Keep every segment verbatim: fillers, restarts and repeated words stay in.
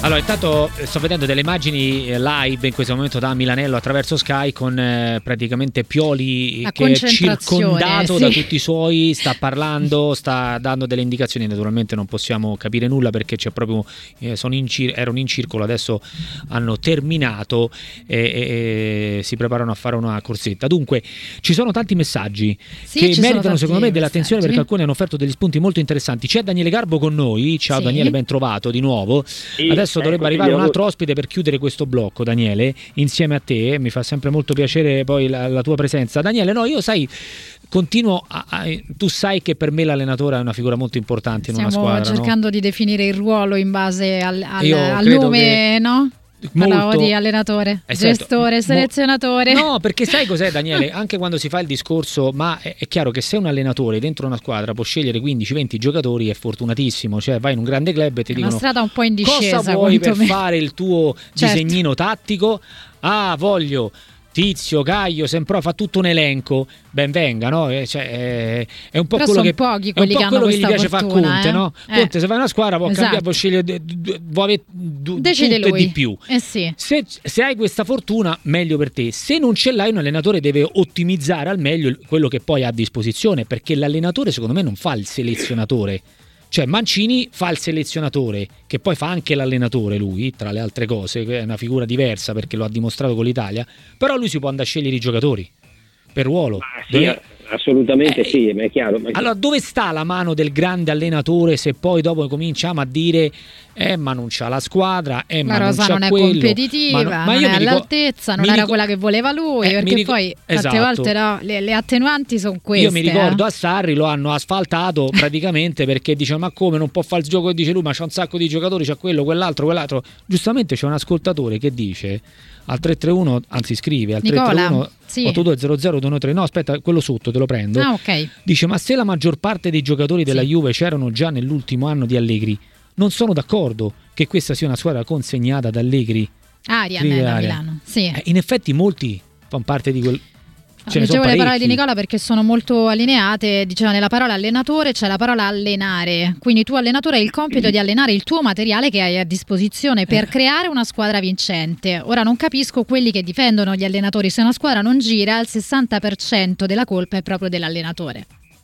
Allora, intanto sto vedendo delle immagini live in questo momento da Milanello attraverso Sky con eh, praticamente Pioli La che è circondato sì. da tutti i suoi, sta parlando, sta dando delle indicazioni. Naturalmente non possiamo capire nulla perché c'è proprio eh, sono in cir- erano in circolo, adesso hanno terminato e, e, e si preparano a fare una corsetta. Dunque ci sono tanti messaggi sì, che meritano secondo me messaggi. dell'attenzione perché alcuni hanno offerto degli spunti molto interessanti. C'è Daniele Garbo con noi. Ciao, sì. Daniele, ben trovato di nuovo. Sì, adesso dovrebbe arrivare un altro ospite per chiudere questo blocco, Daniele, insieme a te. Mi fa sempre molto piacere poi la, la tua presenza. Daniele, no, io sai, continuo a, a, tu sai che per me l'allenatore è una figura molto importante in Stiamo una squadra. Stiamo cercando no? di definire il ruolo in base al, al, al nome, che... no? Parlavo di allenatore, esatto. Gestore, selezionatore. No, perché sai cos'è, Daniele? Anche quando si fa il discorso, ma è, è chiaro che se un allenatore dentro una squadra può scegliere quindici venti giocatori è fortunatissimo, cioè vai in un grande club e ti è dicono una strada un po' in discesa, cosa vuoi per me. fare il tuo certo. disegnino tattico? Ah, voglio Tizio, Caio, Sempro, fa tutto un elenco, ben venga, no? Cioè, è, è un po' Però quello che pochi è un po' che quello che gli piace fare Conte, eh? no? Eh. Conte se va in una squadra può esatto. cambiare, può scegliere, può avere decide tutto lui. e di più. Eh sì. se, se hai questa fortuna, meglio per te. Se non ce l'hai, un allenatore deve ottimizzare al meglio quello che poi ha a disposizione, perché l'allenatore secondo me non fa il selezionatore. Cioè Mancini fa il selezionatore, che poi fa anche l'allenatore lui, tra le altre cose, che è una figura diversa perché lo ha dimostrato con l'Italia, però lui si può andare a scegliere i giocatori per ruolo. Ah, sì, dove... assolutamente eh, sì, ma è chiaro. Ma è chiaro. Allora dove sta la mano del grande allenatore se poi dopo cominciamo a dire eh ma non c'ha la squadra, eh la ma rosa non, c'ha non è quello, competitiva, ma non, ma non io è dico, all'altezza, non era dico, quella che voleva lui, eh, perché dico, poi esatto. tante volte no, le, le attenuanti sono queste. Io mi ricordo eh. a Sarri lo hanno asfaltato praticamente perché dice ma come non può fare il gioco, dice lui ma c'ha un sacco di giocatori, c'ha quello, quell'altro, quell'altro. Giustamente c'è un ascoltatore che dice al tre tre uno, anzi scrive al Nicola, tre tre uno sì. otto due zero zero due uno tre, no aspetta, quello sotto te lo prendo. Ah, ok. Dice ma se la maggior parte dei giocatori della sì. Juve c'erano già nell'ultimo anno di Allegri, non sono d'accordo che questa sia una squadra consegnata da Allegri. Arian è da Milano, sì. Eh, in effetti molti fanno parte di quel... No, leggevo le parole di Nicola perché sono molto allineate. Diceva nella parola allenatore c'è la parola allenare, quindi tu allenatore hai il compito di allenare il tuo materiale che hai a disposizione per eh. creare una squadra vincente. Ora non capisco quelli che difendono gli allenatori, se una squadra non gira il sessanta per cento della colpa è proprio dell'allenatore.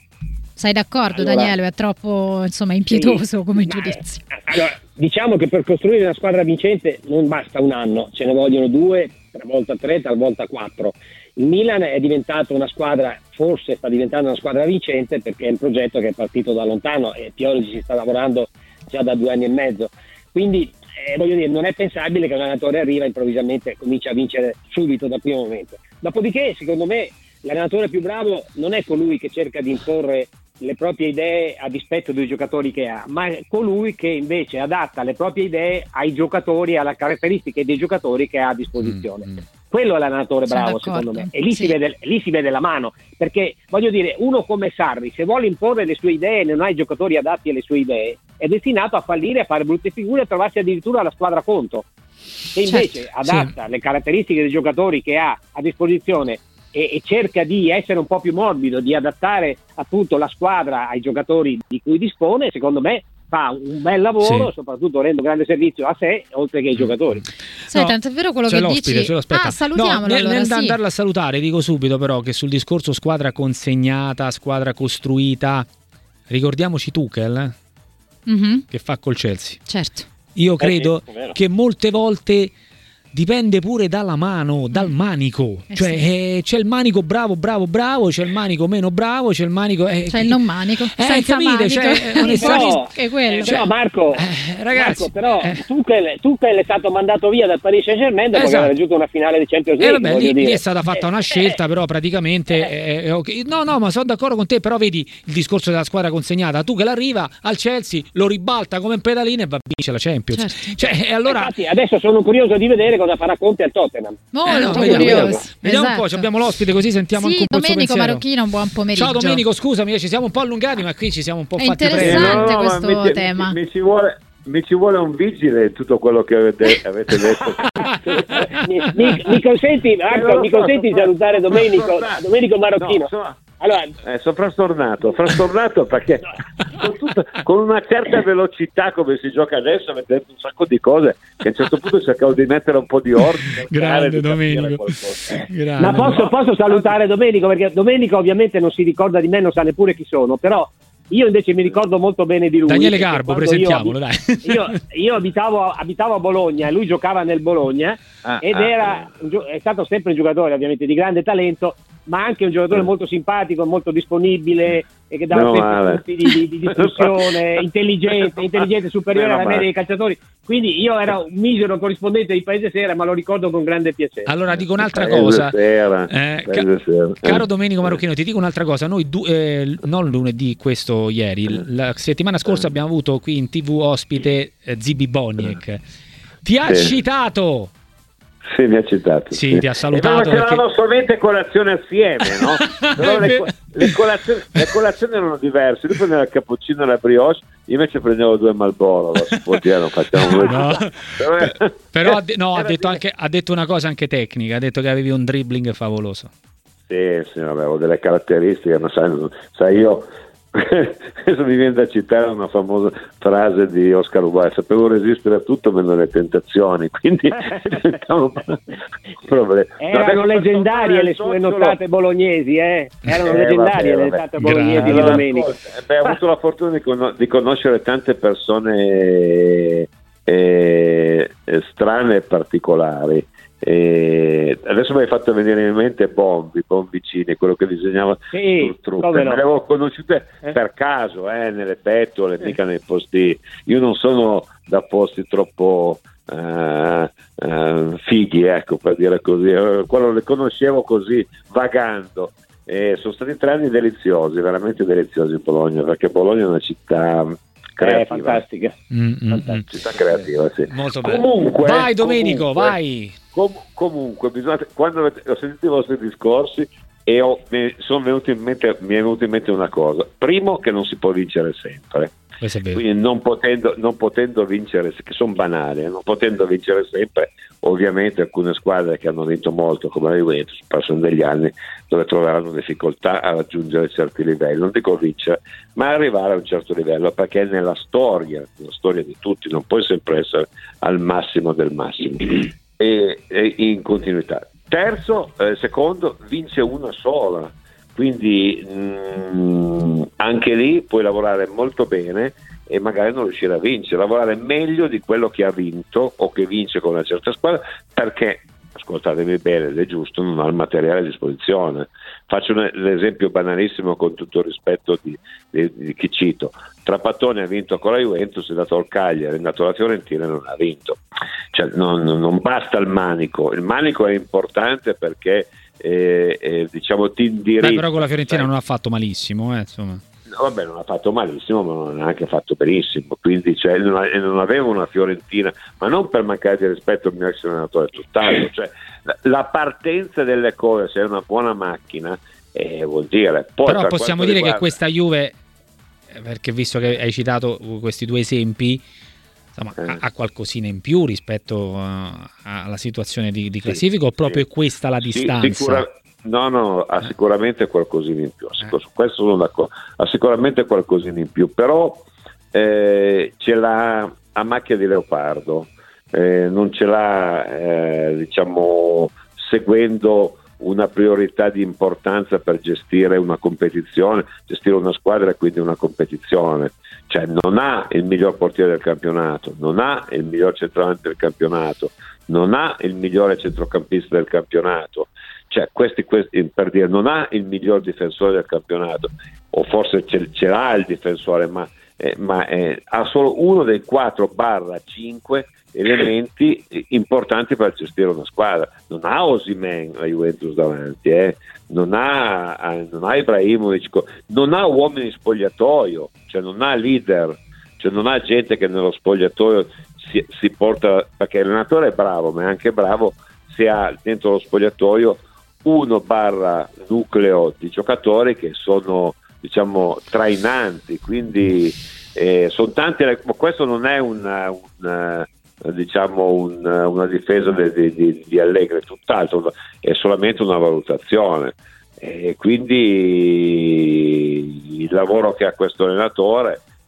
Sei d'accordo, allora, Daniele? È troppo insomma impietoso sì, come giudizio. Allora, diciamo che per costruire una squadra vincente non basta un anno, ce ne vogliono due, talvolta tre, talvolta quattro. Il Milan è diventato una squadra, forse sta diventando una squadra vincente perché è un progetto che è partito da lontano e Pioli ci si sta lavorando già da due anni e mezzo. Quindi eh, voglio dire, non è pensabile che un allenatore arriva improvvisamente e comincia a vincere subito dal primo momento. Dopodiché, secondo me, l'allenatore più bravo non è colui che cerca di imporre le proprie idee a dispetto dei giocatori che ha, ma è colui che invece adatta le proprie idee ai giocatori, alle caratteristiche dei giocatori che ha a disposizione. Mm-hmm. Quello è l'allenatore bravo, secondo me, e lì, sì. si vede, lì si vede la mano, perché voglio dire, uno come Sarri, se vuole imporre le sue idee e non ha i giocatori adatti alle sue idee, è destinato a fallire, a fare brutte figure e a trovarsi addirittura la squadra contro. Se invece certo, adatta sì. le caratteristiche dei giocatori che ha a disposizione e, e cerca di essere un po' più morbido, di adattare appunto la squadra ai giocatori di cui dispone, secondo me fa un bel lavoro, sì. soprattutto rende un grande servizio a sé oltre che ai giocatori. Sai, no, tanto è vero quello c'è che dici. Ah, salutiamolo no, nel, allora, nel sì. andarla a salutare dico subito però che sul discorso squadra consegnata, squadra costruita, ricordiamoci Tuchel mm-hmm. che fa col Chelsea. Certo. Io credo eh sì, che molte volte dipende pure dalla mano, dal manico, eh cioè sì. eh, c'è il manico bravo, bravo, bravo, c'è il manico meno bravo, c'è il manico eh, c'è il non manico, eh, senza capite? manico. Cioè, onestamente, è quello. Cioè, però Marco, eh, ragazzi, Marco, però eh. Tuchel, Tuchel è stato mandato via dal Paris Saint-Germain dopo esatto. che aveva raggiunto una finale di Champions League. Eh, vabbè, lì, dire. lì è stata fatta una scelta, eh, però praticamente eh, eh, okay. no, no, ma sono d'accordo con te, però vedi il discorso della squadra consegnata. Tuchel arriva al Chelsea, lo ribalta come un pedalino e va a vincere la Champions. Certo. Cioè, e allora infatti, adesso sono curioso di vedere cosa farà Conte al Tottenham. Molto eh, no, curioso. Vediamo, vediamo esatto. un po', abbiamo l'ospite così sentiamo sì, anche un po' il suo Domenico pensiero. Marocchino, un buon pomeriggio. Ciao Domenico, scusami, ci siamo un po' allungati, ma qui ci siamo un po' è fatti interessante prendere. No, no, questo mi, tema. Mi, mi, ci vuole, mi ci vuole un vigile in tutto quello che avete, avete detto. mi, mi, mi consenti, Marco, mi consenti di salutare Domenico, Domenico Marocchino. No, so, allora, eh, sono frastornato, frastornato perché con, tutta, con una certa velocità come si gioca adesso, avete detto un sacco di cose che a un certo punto cercavo di mettere un po' di ordine. Grande Domenico. Grande. Ma posso, posso salutare Domenico, perché Domenico ovviamente non si ricorda di me, non sa neppure chi sono, però io invece mi ricordo molto bene di lui. Daniele Garbo, presentiamolo, io, dai. Io, io abitavo, abitavo a Bologna e lui giocava nel Bologna ah, ed ah, era ah. è stato sempre un giocatore ovviamente di grande talento, ma anche un giocatore eh. molto simpatico, molto disponibile e che dava sempre punti di, di, di discussione, intelligente, intelligente, superiore alla media dei calciatori. Quindi io ero un misero corrispondente di Paese Sera, ma lo ricordo con grande piacere. Allora dico un'altra cosa, sera, eh, ca- sera. Caro Domenico Marocchino, ti dico un'altra cosa. Noi du- eh, non lunedì, questo ieri, la settimana scorsa abbiamo avuto qui in tivù ospite eh, Zibi Boniek. Ti ha sì. citato. Sì, mi ha citato. Sì, sì. ti ha salutato. E perché... solamente colazione assieme, no? Però le, le, colazioni, le colazioni erano diverse. Lui prendeva il cappuccino e la brioche, io invece prendevo due Marlboro. Si può dire, non facciamo due. No. Però no, ha detto, anche, ha detto una cosa anche tecnica, ha detto che avevi un dribbling favoloso. Sì, sì, avevo delle caratteristiche, ma sai, sai io... Adesso mi viene da citare una famosa frase di Oscar Wilde: sapevo resistere a tutto meno alle tentazioni, quindi un problema. Erano no, leggendarie le sue notate bolognesi, eh? erano eh, leggendarie vabbè, le notate bolognesi di Domenico. Beh, ho avuto la fortuna di, con- di conoscere tante persone eh, strane e particolari. E adesso mi hai fatto venire in mente Bombi, Bombicini, quello che disegnava sì, sul trucco. Me no. le avevo conosciute eh? per caso, eh, nelle pettole, eh. mica nei posti. Io non sono da posti troppo uh, uh, fighi, ecco, per dire così. Quello le conoscevo così, vagando. E sono stati tre anni deliziosi, veramente deliziosi in Bologna, perché Bologna è una città creativa. Eh, fantastica. Mm, fantastica. Città creativa, sì. Molto bello. Comunque, vai Domenico, comunque, vai. Com- comunque, bisogna, quando avete, ho sentito i vostri discorsi e ho, mi, sono venuto in mente, mi è venuta in mente una cosa. Primo, che non si può vincere sempre. Quindi non potendo, non potendo vincere, che sono banali, eh, non potendo vincere sempre, ovviamente alcune squadre che hanno vinto molto, come la Juventus, passano degli anni dove troveranno difficoltà a raggiungere certi livelli, non dico vincere, ma arrivare a un certo livello, perché nella storia, nella storia di tutti, non puoi sempre essere al massimo del massimo e, e in continuità. Terzo, eh, secondo, vince una sola. Quindi mh, anche lì puoi lavorare molto bene e magari non riuscire a vincere, lavorare meglio di quello che ha vinto o che vince con una certa squadra, perché, ascoltatemi bene, ed è giusto, non ha il materiale a disposizione. Faccio un, l'esempio banalissimo con tutto il rispetto di, di, di chi cito. Trapattoni ha vinto con la Juventus, è andato al Cagliari, è andato alla Fiorentina e non ha vinto. Cioè, non, non basta il manico, il manico è importante perché eh, eh, diciamo ti indirizza. Beh, però con la Fiorentina sai, non ha fatto malissimo, eh, insomma. No, vabbè, non ha fatto malissimo, ma non ha neanche fatto benissimo, quindi cioè, non, non aveva una Fiorentina, ma non per mancare di rispetto al mio ex allenatore, tutt'altro, cioè la, la partenza delle cose, se è una buona macchina, eh, vuol dire. Poi, però possiamo dire riguarda... che questa Juve, perché visto che hai citato questi due esempi, insomma, eh. ha qualcosina in più rispetto a, alla situazione di, di classifica, sì, o proprio sì. questa la distanza? Sì, sicura... No, no, ha sicuramente qualcosina in più, eh. su questo sono d'accordo, ha sicuramente qualcosina in più, però eh, ce l'ha a macchia di leopardo, eh, non ce l'ha eh, diciamo seguendo una priorità di importanza per gestire una competizione, gestire una squadra e quindi una competizione. Cioè non ha il miglior portiere del campionato, non ha il miglior centravanti del campionato, non ha il migliore centrocampista del campionato, cioè questi, questi per dire non ha il miglior difensore del campionato, o forse ce, ce l'ha il difensore, ma, eh, ma eh, ha solo uno dei quattro barra cinque elementi importanti per gestire una squadra. Non ha Osimhen la Juventus davanti, eh. non ha non ha Ibrahimovic, non ha uomini spogliatoio, cioè non ha leader, cioè non ha gente che nello spogliatoio si, si porta, perché l'allenatore è bravo, ma è anche bravo se ha dentro lo spogliatoio uno barra nucleo di giocatori che sono diciamo trainanti, quindi eh, sono tanti. Questo non è una, una diciamo un, una difesa di, di, di Allegri, tutt'altro, è solamente una valutazione, e quindi il lavoro che ha questo allenatore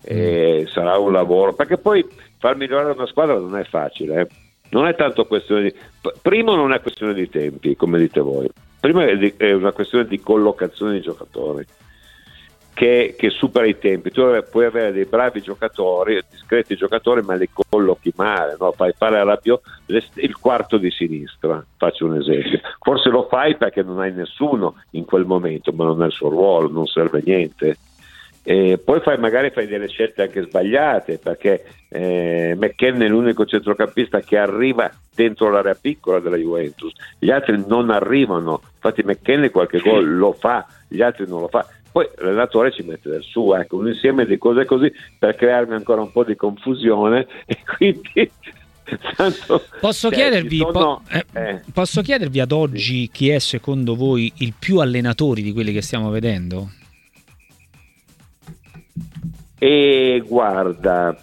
e sarà un lavoro, perché poi far migliorare una squadra non è facile, eh. Non è tanto questione di primo non è questione di tempi, come dite voi, prima è, di, è una questione di collocazione di giocatori che, che supera i tempi. Tu puoi avere dei bravi giocatori, discreti giocatori, ma li collochi male, no? Fai fare a Rabiot il quarto di sinistra, faccio un esempio, forse lo fai perché non hai nessuno in quel momento, ma non è il suo ruolo, non serve niente. E poi fai, magari fai delle scelte anche sbagliate, perché eh, McKennie è l'unico centrocampista che arriva dentro l'area piccola della Juventus, gli altri non arrivano, infatti McKennie qualche gol lo fa, gli altri non lo fa. Poi l'allenatore ci mette del suo, ecco, un insieme di cose così per crearmi ancora un po' di confusione, e quindi tanto, posso, cioè, chiedervi, sono, po- eh, eh. posso chiedervi ad oggi chi è secondo voi il più allenatori di quelli che stiamo vedendo? E guarda,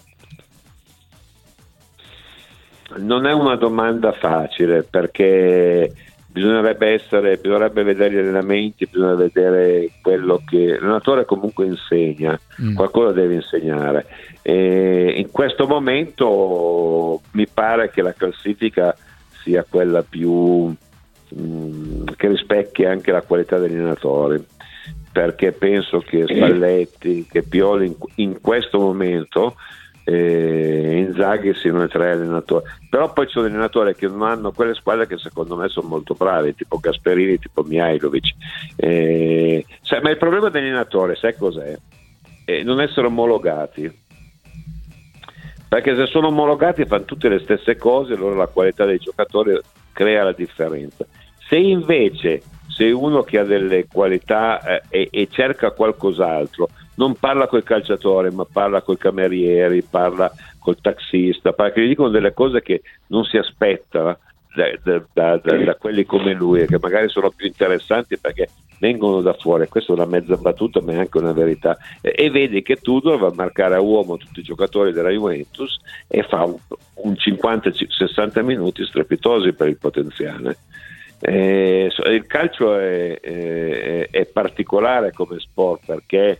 non è una domanda facile, perché bisognerebbe essere, bisognerebbe vedere gli allenamenti, bisogna vedere quello che l'allenatore comunque insegna, mm. qualcosa deve insegnare. E in questo momento mi pare che la classifica sia quella più mh, che rispecchia anche la qualità degli allenatori, perché penso che Spalletti, che Pioli in, in questo momento, eh, Inzaghi siano i tre allenatori, però poi ci sono allenatori che non hanno quelle squadre che secondo me sono molto bravi, tipo Gasperini, tipo Mihajlovic, eh, sai, ma il problema degli allenatori, sai cos'è? Eh, non essere omologati, perché se sono omologati fanno tutte le stesse cose, allora la qualità dei giocatori crea la differenza. Se invece sei uno che ha delle qualità eh, e, e cerca qualcos'altro, non parla col calciatore, ma parla col camerieri, parla col taxista, perché gli dicono delle cose che non si aspetta da, da, da, da, da quelli come lui, e che magari sono più interessanti perché vengono da fuori. Questa è una mezza battuta, ma è anche una verità. E, e vedi che Tudor va a marcare a uomo tutti i giocatori della Juventus e fa un, un cinquanta sessanta minuti strepitosi per il potenziale. Eh, il calcio è, è, è particolare come sport, perché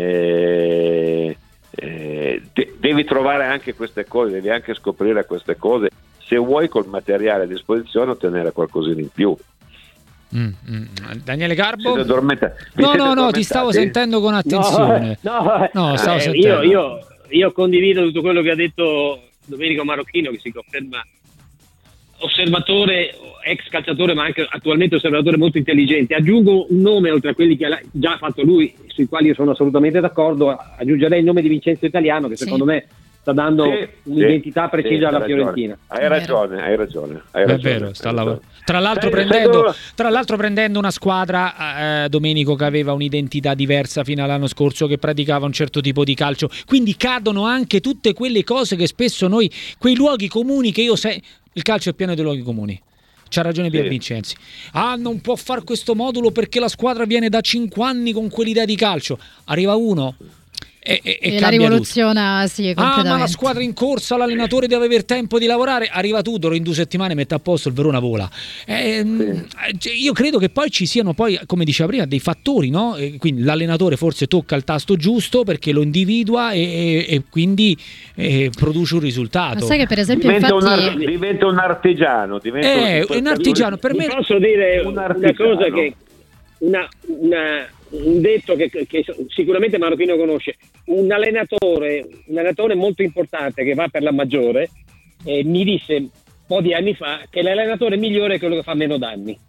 eh, eh, de- devi trovare anche queste cose, devi anche scoprire queste cose, se vuoi col materiale a disposizione ottenere qualcosina in più. Mm, mm. Daniele Garbo? No, no, no, ti stavo sentendo con attenzione. No, no, no stavo eh, sentendo. Io, io, io condivido tutto quello che ha detto Domenico Marocchino, che si conferma osservatore, ex calciatore, ma anche attualmente osservatore molto intelligente. Aggiungo un nome oltre a quelli che ha già fatto lui, sui quali io sono assolutamente d'accordo. Aggiungerei il nome di Vincenzo Italiano, che sì. secondo me sta dando sì, un'identità sì, precisa sì, alla Fiorentina. Hai ragione, hai ragione, hai ragione. È vero, sta lavorando. Tra l'altro, prendendo, tra l'altro prendendo una squadra, eh, Domenico, che aveva un'identità diversa fino all'anno scorso, che praticava un certo tipo di calcio, quindi cadono anche tutte quelle cose che spesso noi, quei luoghi comuni che io sai, il calcio è pieno di luoghi comuni. C'ha ragione Pier sì. Vincenzi. Ah, non può far questo modulo perché la squadra viene da cinque anni con quell'idea di calcio. Arriva uno e, e, e, e la rivoluziona, tutto. Sì, completamente. Ah, ma la squadra in corsa, l'allenatore deve avere tempo di lavorare. Arriva Tudor, in due settimane mette a posto, il Verona vola. Eh, sì. Io credo che poi ci siano poi, come diceva prima, dei fattori, no? E quindi l'allenatore forse tocca il tasto giusto perché lo individua e, e, e quindi e produce un risultato. Ma sai che per esempio diventa, infatti... un, ar- diventa un artigiano. Diventa eh, un, un artigiano. Per me posso dire un una cosa che una, una un detto che, che sicuramente Marocchino conosce: un allenatore un allenatore molto importante che va per la maggiore eh, mi disse un po' di anni fa che l'allenatore migliore è quello che fa meno danni.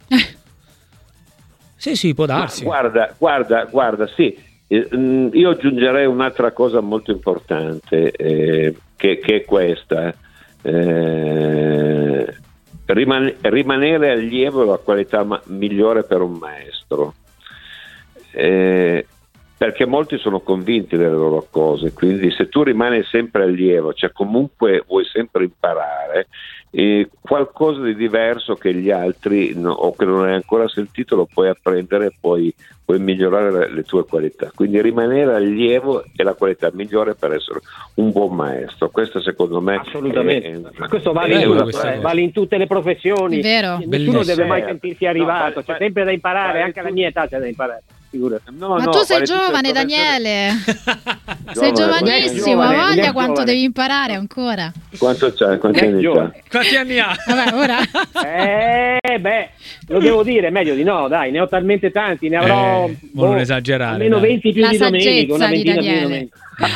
Sì, sì, può darsi. Ma guarda, guarda, guarda, sì. Io aggiungerei un'altra cosa molto importante, eh, che, che è questa. Eh, rimane, rimanere allievo è la qualità ma- migliore per un maestro. Eh, perché molti sono convinti delle loro cose, quindi se tu rimani sempre allievo, cioè comunque vuoi sempre imparare eh, qualcosa di diverso che gli altri no, o che non hai ancora sentito, lo puoi apprendere e puoi, puoi migliorare le, le tue qualità. Quindi rimanere allievo è la qualità migliore per essere un buon maestro. Questo secondo me assolutamente è, è, ma questo vale, in, tutto, eh, vale in tutte le professioni. È vero. Nessuno deve mai sentirsi arrivato, no, c'è sempre da imparare, anche alla mia età c'è da imparare. No, ma no, tu sei giovane, Daniele. Sei giovanissimo, ha voglia quanto giovane. Devi imparare ancora. Quanto c'è? Quanti anni c'ha? Quanti anni ha? Vabbè, ora. Eh, beh, lo devo dire, meglio di no, dai, ne ho talmente tanti, ne avrò eh, boh, non esagerare. Almeno dai. venti più La di Domenico, una di ventina più di Domenico.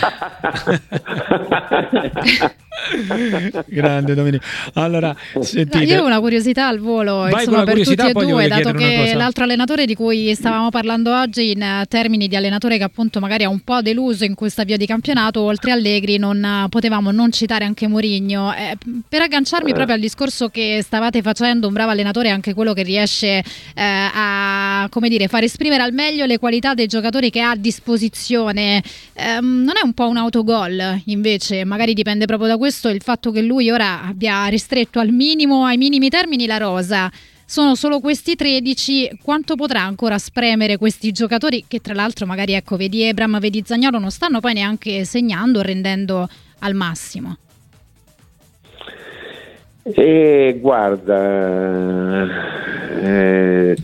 Grande Domenico. Allora, sentite. No, io ho una curiosità al volo, Vai insomma, per tutti e poi due, dato che l'altro allenatore di cui stavamo parlando oggi in termini di allenatore che appunto magari ha un po' deluso in questa via di campionato, oltre Allegri non potevamo non citare anche Mourinho. Eh, per agganciarmi eh. proprio al discorso che stavate facendo, un bravo allenatore è anche quello che riesce eh, a, come dire, far esprimere al meglio le qualità dei giocatori che ha a disposizione. Eh, non è un po' un autogol invece? Magari dipende proprio da questo il fatto che lui ora abbia ristretto al minimo, ai minimi termini la rosa. Sono solo questi tredici, quanto potrà ancora spremere questi giocatori che tra l'altro magari, ecco, vedi Ebram, vedi Zaniolo, non stanno poi neanche segnando, rendendo al massimo? E guarda, eh,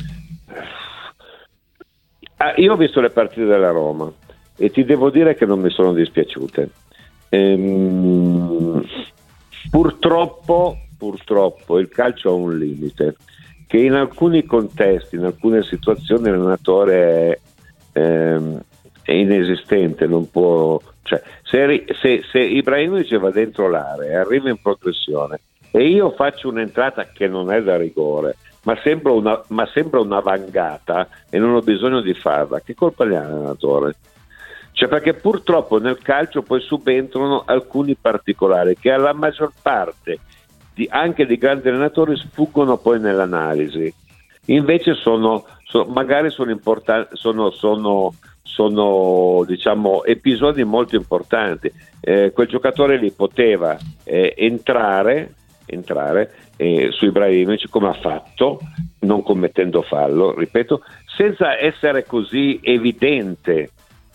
io ho visto le partite della Roma e ti devo dire che non mi sono dispiaciute. Ehm, purtroppo, purtroppo il calcio ha un limite, che in alcuni contesti, in alcune situazioni l'allenatore è, ehm, è inesistente, non può, cioè, se, se, se Ibrahimovic va dentro l'area, arriva in progressione e io faccio un'entrata che non è da rigore, ma sembra una, ma sembra una vangata e non ho bisogno di farla, che colpa ne ha l'allenatore? Cioè, perché purtroppo nel calcio poi subentrano alcuni particolari che alla maggior parte di, anche di grandi allenatori sfuggono poi nell'analisi, invece sono, sono magari sono importanti, sono, sono, sono diciamo episodi molto importanti. Eh, quel giocatore lì poteva eh, entrare entrare eh, su Ibrahimovic come ha fatto, non commettendo fallo, ripeto, senza essere così evidente.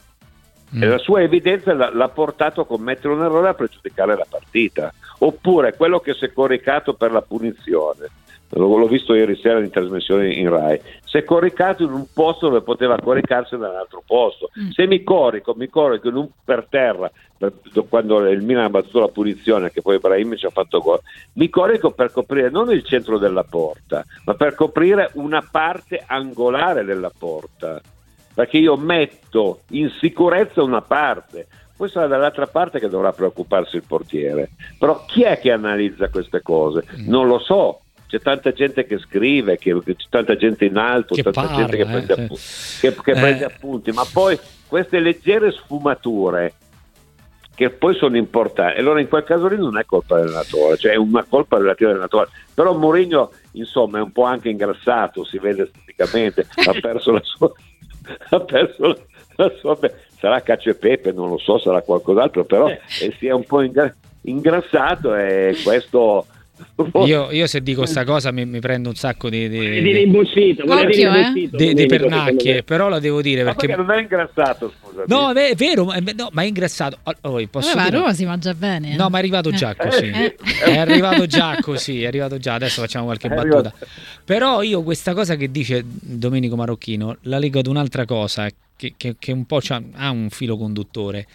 Mm. E la sua evidenza l'ha, l'ha portato a commettere un errore, a pregiudicare la partita. Oppure quello che si è coricato per la punizione, l'ho, l'ho visto ieri sera in trasmissione in Rai, si è coricato in un posto dove poteva coricarsi da un altro posto. Mm. Se mi corico, mi corico in un per terra, per, quando il Milan ha battuto la punizione, che poi Ibrahimovic ci ha fatto gol, mi corico per coprire non il centro della porta, ma per coprire una parte angolare della porta, perché io metto in sicurezza una parte. Poi sarà dall'altra parte che dovrà preoccuparsi il portiere. Però chi è che analizza queste cose? Non lo so. C'è tanta gente che scrive, che, c'è tanta gente in alto, che tanta parla, gente che, eh, prende, sì. appu- che, che eh. prende appunti, ma poi queste leggere sfumature che poi sono importanti, allora in quel caso lì non è colpa dell'allenatore, cioè è una colpa relativa all'allenatore. Però Mourinho insomma è un po' anche ingrassato, si vede esteticamente, ha perso la sua ha perso la, la sua sarà cacio e pepe, non lo so, sarà qualcos'altro, però eh, si è un po' ingra- ingrassato e questo io, io se dico sta cosa mi, mi prendo un sacco di di, di rimboschito, Occhio, di, eh? di, di pernacchie, però la devo dire perché... perché non è ingrassato, scusami. No, è vero, no, ma è ingrassato. Oh, posso Vabbè, dire... Roma si mangia bene. No, ma è arrivato già eh. così. Eh. È arrivato già così, è arrivato già. Adesso facciamo qualche è battuta. Arrivato. Però io questa cosa che dice Domenico Marocchino la leggo ad un'altra cosa che, che, che un po' ha un filo conduttore.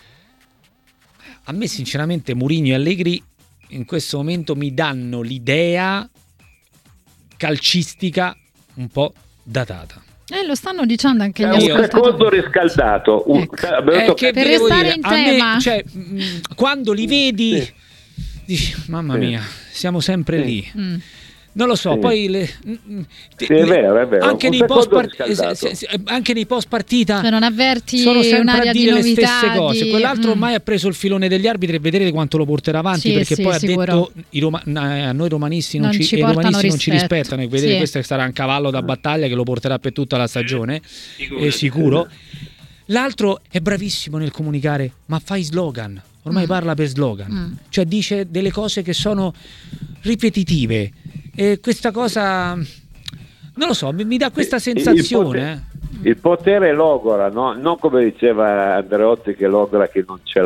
A me sinceramente Mourinho e Allegri in questo momento mi danno l'idea calcistica un po' datata. Eh, lo stanno dicendo anche gli è ascoltatori. Un secondo riscaldato. Un... Ecco. Eh, che per devo restare dire, in a tema. me, cioè, mh, quando li vedi, sì. dici, mamma mia, siamo sempre sì. lì. Mm. Non lo so, sì. poi le, sì, è vero, è vero. Anche, nei post, part- se, se, se, anche nei post partita cioè non avverti sono sempre a dire le stesse di... cose. Quell'altro mm. ormai ha preso il filone degli arbitri e vedere quanto lo porterà avanti, sì, perché sì, poi sicuro. ha detto i Roma- a noi romanisti non, non, ci, ci, i romanisti non ci rispettano, e vedere sì. questo sarà un cavallo da battaglia che lo porterà per tutta la stagione, sicuro. È sicuro. L'altro è bravissimo nel comunicare, ma fai slogan. Ormai mm. parla per slogan, mm. cioè dice delle cose che sono ripetitive. E questa cosa non lo so, mi, mi dà questa sensazione. Il potere, il potere logora, no? Non come diceva Andreotti che logora chi non ce l'ha,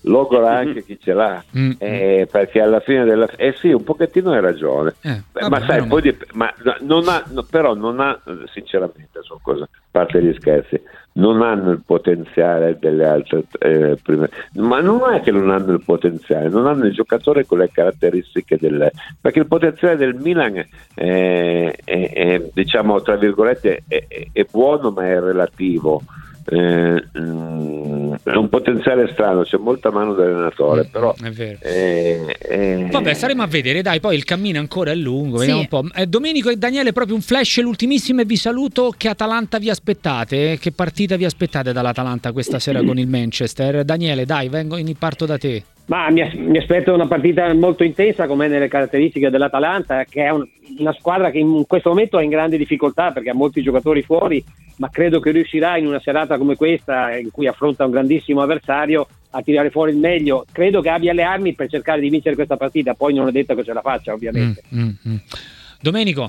logora anche chi ce l'ha, mm. eh, perché alla fine della eh sì, un pochettino hai ragione, eh, vabbè, ma sai, poi di, ma non ha, no, però non ha, sinceramente, sono cose, a parte gli scherzi, non hanno il potenziale delle altre eh, prime, ma non è che non hanno il potenziale, non hanno il giocatore con le caratteristiche del, perché il potenziale del Milan è, è, è diciamo tra virgolette è, è buono, ma è relativo. Eh, mm, è un potenziale strano, c'è molta mano dell'allenatore, però è vero. Eh, eh, Vabbè, staremo a vedere, dai, poi il cammino ancora è lungo, vediamo sì. un po'. Eh, Domenico e Daniele, proprio un flash, l'ultimissimo, e vi saluto. Che Atalanta vi aspettate? Che partita vi aspettate dall'Atalanta questa sera con il Manchester? Daniele, dai, vengo in parto da te. Ma mi, mi aspetto una partita molto intensa, come nelle caratteristiche dell'Atalanta, che è un, una squadra che in questo momento è in grande difficoltà perché ha molti giocatori fuori, ma credo che riuscirà in una serata come questa, in cui affronta un grandissimo avversario, a tirare fuori il meglio. Credo che abbia le armi per cercare di vincere questa partita, poi non è detto che ce la faccia, ovviamente. Mm, mm, mm. Domenico?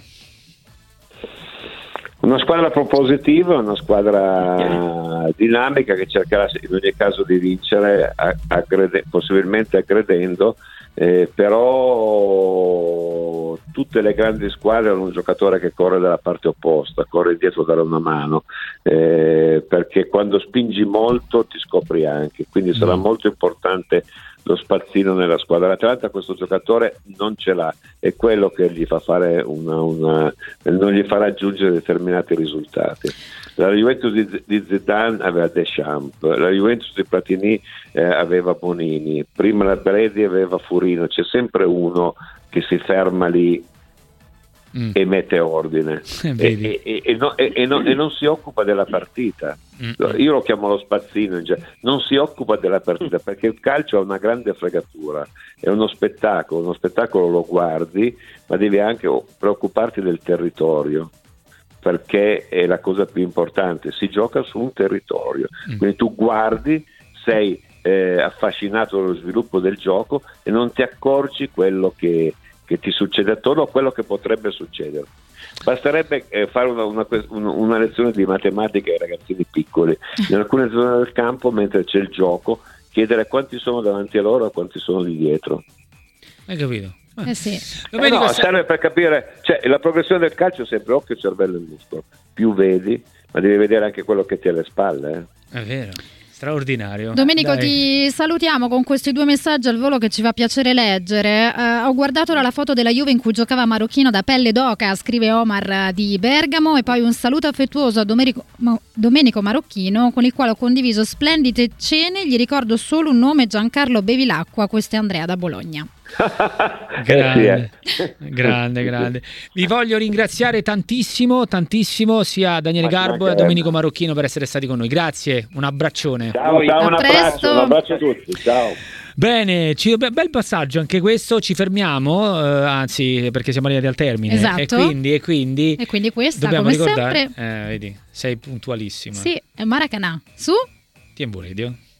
Una squadra propositiva, una squadra dinamica che cercherà in ogni caso di vincere, aggrede, possibilmente aggredendo, eh, però tutte le grandi squadre hanno un giocatore che corre dalla parte opposta, corre indietro a dare una mano, eh, perché quando spingi molto ti scopri anche, quindi sarà molto importante lo spazzino nella squadra. L'Atalanta questo giocatore non ce l'ha, è quello che gli fa fare una, una non gli fa raggiungere determinati risultati. La Juventus di, di Zidane aveva Deschamps, la Juventus di Platini eh, aveva Bonini, prima la Bredi aveva Furino, c'è sempre uno che si ferma lì Mm. e mette ordine e, e, e, e, no, e, e, no, e non si occupa della partita. Mm. Io lo chiamo lo spazzino, non si occupa della partita perché il calcio ha una grande fregatura, è uno spettacolo, uno spettacolo lo guardi, ma devi anche preoccuparti del territorio, perché è la cosa più importante, si gioca su un territorio, mm. quindi tu guardi, sei eh, affascinato dallo sviluppo del gioco e non ti accorgi quello che che ti succede attorno, a quello che potrebbe succedere. Basterebbe eh, fare una, una, una lezione di matematica ai ragazzini piccoli in alcune zone del campo mentre c'è il gioco, chiedere quanti sono davanti a loro e quanti sono di dietro. Hai capito? Eh sì. Eh no, serve per capire, cioè la progressione del calcio è sempre occhio, cervello e muscolo, più vedi, ma devi vedere anche quello che ti è alle spalle, eh. È vero. Straordinario. Domenico, Dai. Ti salutiamo con questi due messaggi al volo che ci fa piacere leggere. Uh, ho guardato ora la foto della Juve in cui giocava Marocchino da pelle d'oca, scrive Omar di Bergamo, e poi un saluto affettuoso a Domenico, Domenico Marocchino, con il quale ho condiviso splendide cene. Gli ricordo solo un nome: Giancarlo Bevilacqua. Questo è Andrea da Bologna. Grande, grande, grande. Vi voglio ringraziare tantissimo, tantissimo sia Daniele Garbo e Domenico Marocchino per essere stati con noi. Grazie, un abbraccione. Ciao, ciao, un abbraccio, un abbraccio a tutti. Ciao. Bene, ci, bel passaggio anche questo, ci fermiamo, eh, anzi perché siamo arrivati al termine. Esatto. E quindi, e quindi, e quindi questa, dobbiamo come ricordare, sempre, eh, vedi, sei puntualissima. sì, è Maracanã su T M V Radio.